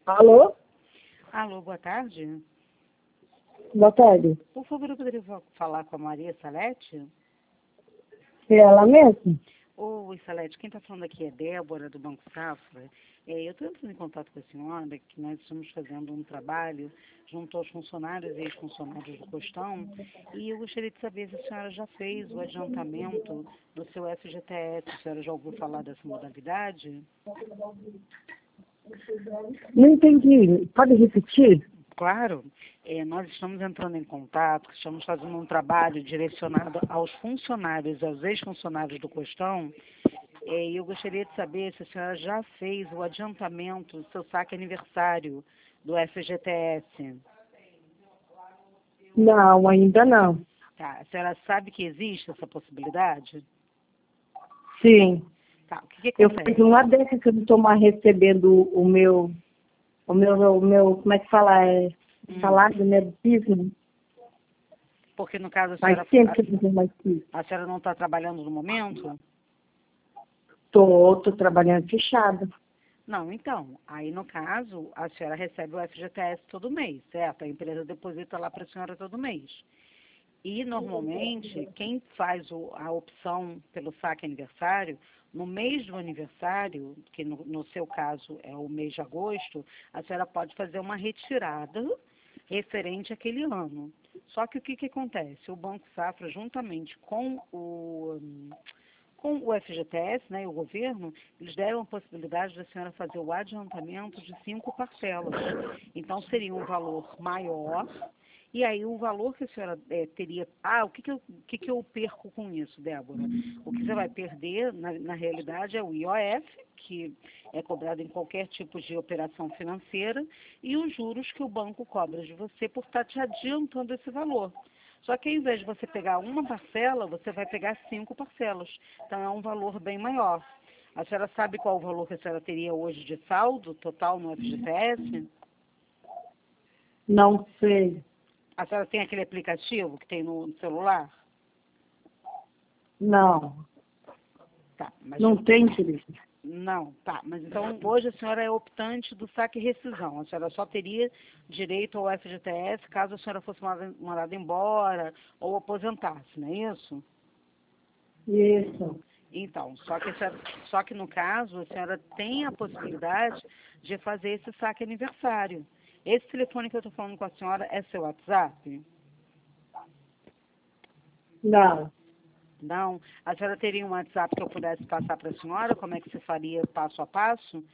Alô? Alô, boa tarde. Boa tarde. Por favor, eu poderia falar com a Maria Salete? É ela mesmo? Oi, Salete, quem está falando aqui é Débora, do Banco Safra. Eu estou entrando em contato com a senhora, que nós estamos fazendo um trabalho junto aos funcionários e ex-funcionários do Costão, e eu gostaria de saber se a senhora já fez o adiantamento do seu FGTS. A senhora já ouviu falar dessa modalidade? Não entendi. Pode repetir? Claro, nós estamos entrando em contato, estamos fazendo um trabalho direcionado aos funcionários, aos ex-funcionários do Costão, e eu gostaria de saber se a senhora já fez o adiantamento do seu saque aniversário do FGTS. Não, ainda não. Tá, a senhora sabe que existe essa possibilidade? Sim. Tá, o que Eu acontece? fiz uma dessas que eu não estou mais recebendo como é que fala? Salário, né, do piso. Porque no caso Faz tempo que eu não tenho mais piso. a senhora não está trabalhando no momento? Tô trabalhando fechado. Não, então, aí no caso, a senhora recebe o FGTS todo mês, certo? A empresa deposita lá para a senhora todo mês. E, normalmente, quem faz a opção pelo saque aniversário, no mês do aniversário, que no seu caso é o mês de agosto, a senhora pode fazer uma retirada referente àquele ano. Só que o que acontece? O Banco Safra, juntamente com o FGTS, né, e o governo, eles deram a possibilidade da senhora fazer o adiantamento de 5 parcelas. Então, seria um valor maior. E aí, o valor que a senhora teria... o que eu perco com isso, Débora? O que você vai perder, na realidade, é o IOF, que é cobrado em qualquer tipo de operação financeira, e os juros que o banco cobra de você por estar te adiantando esse valor. Só que ao invés de você pegar uma parcela, você vai pegar 5 parcelas. Então é um valor bem maior. A senhora sabe qual o valor que a senhora teria hoje de saldo total no FGTS? Não sei. A senhora tem aquele aplicativo que tem no celular? Não. Tá, mas Não tem, querido. não, tá. Mas então hoje a senhora é optante do saque e rescisão. A senhora só teria direito ao FGTS caso a senhora fosse mandada embora ou aposentasse, não é isso? Isso. Então, só que no caso, a senhora tem a possibilidade de fazer esse saque aniversário. Esse telefone que eu estou falando com a senhora é seu WhatsApp? Não. Não? A senhora teria um WhatsApp que eu pudesse passar para a senhora? Como é que você faria passo a passo?